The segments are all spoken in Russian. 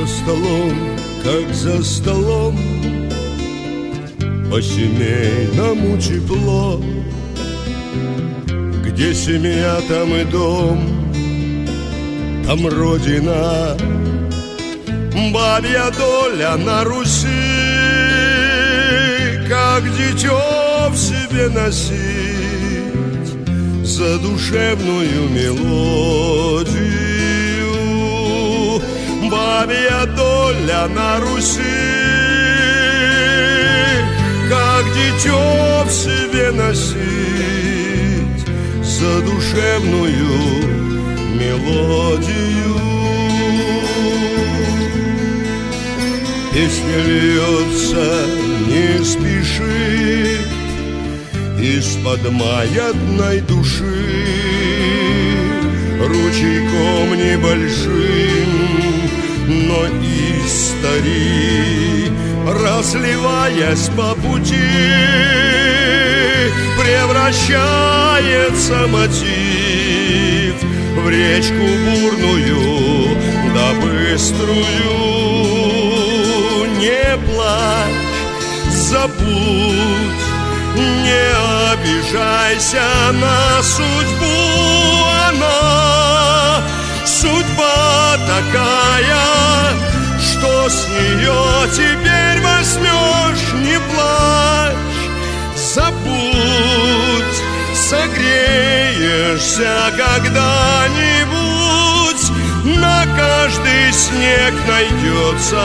За столом, как за столом, по-семейному тепло. Где семья, там и дом, там родина. Бабья доля на Руси, как дитё в себе носить задушевную мелодию. Бабья доля на Руси, как дитё в себе носить задушевную мелодию. Песня льется, не спешит из-под маятной души, ручейком небольшим, но истори, разливаясь по пути, превращается мотив в речку бурную да быструю. Не плачь, забудь, не обижайся на судьбу. Она судьба такая, что с нее теперь возьмешь. Не плачь, забудь, согреешься когда-нибудь. На каждый снег найдется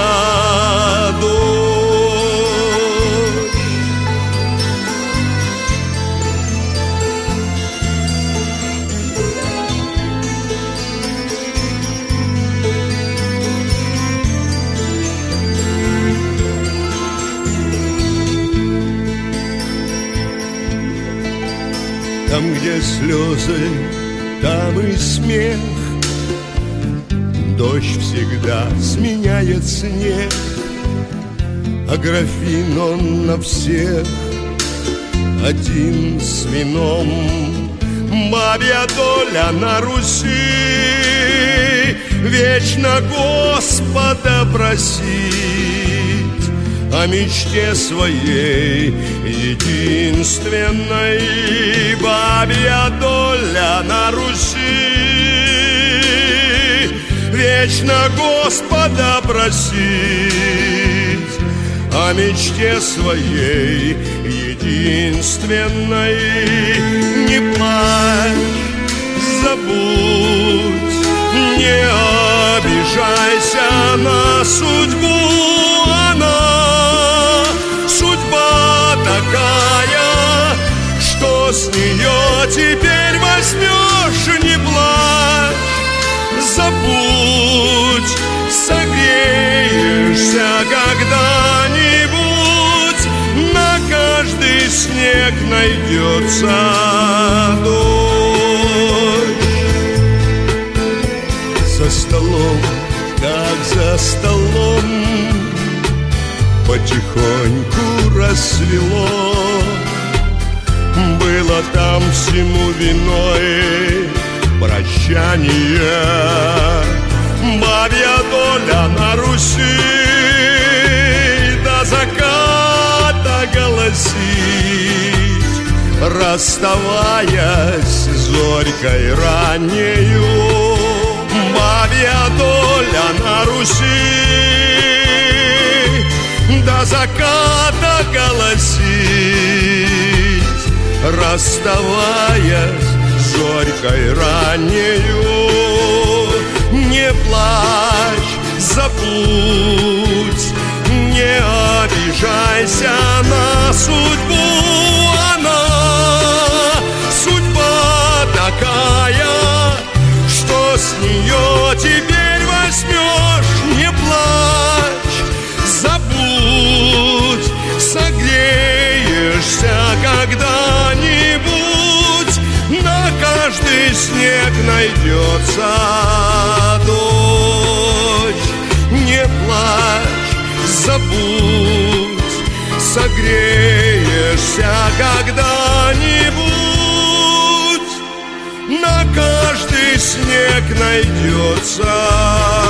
дождь. Там, где слезы, там и смех. Дождь всегда сменяет снег, а графин он на всех один с вином. Бабья доля на Руси, вечно Господа просить о мечте своей единственной. Бабья доля на Руси, вечно Господа просить о мечте своей единственной. Не плачь, забудь, не обижайся на судьбу. Она судьба такая, что с нее теперь возьмешь. Не плачь, забудь, согреешься когда-нибудь. На каждый снег найдется дождь. За столом, как за столом, потихоньку рассвело. Было там всему виной прощание. Бабья доля на Руси до заката голосит, расставаясь с зорькой раннею. Бабья доля на Руси до заката голосит, расставаясь зорькой раннею. Не плачь, забудь, не обижайся на судьбу. Она судьба такая, что с нее теперь возьмешь. Не плачь, забудь, согреешься когда-нибудь. На каждый снег найдется дождь. Не плачь, забудь, согреешься когда-нибудь. На каждый снег найдется